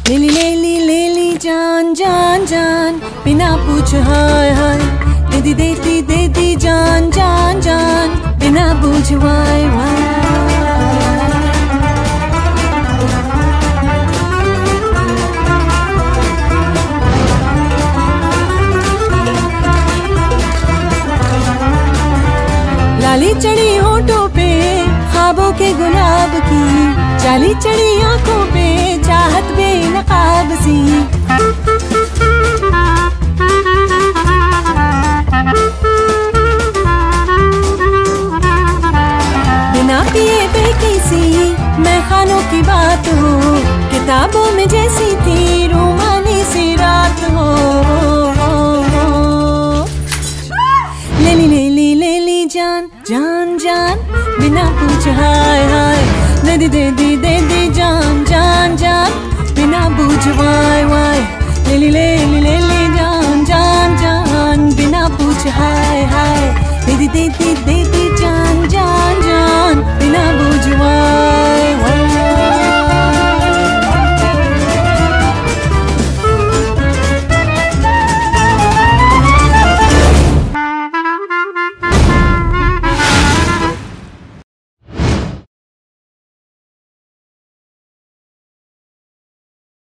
ले ली जान जान जान, बिना पूछ हाय हाय, दे दी जान जान जान, बिना पूछ वाय वाय। लाली चढ़ी होठों पे ख्वाबों के गुलाब की, जाली चढ़ी आंखों पे चाहत बेनकाब सी। बिना पिए बेकी सी मैं खानों की बात हो, किताबों में जैसी थी रूमानी सी रात हो। ले ली जान जान जान, बिना पूछ हाय हाय, दे दी जान जान जान, बिना पूछ वाय वाय। ले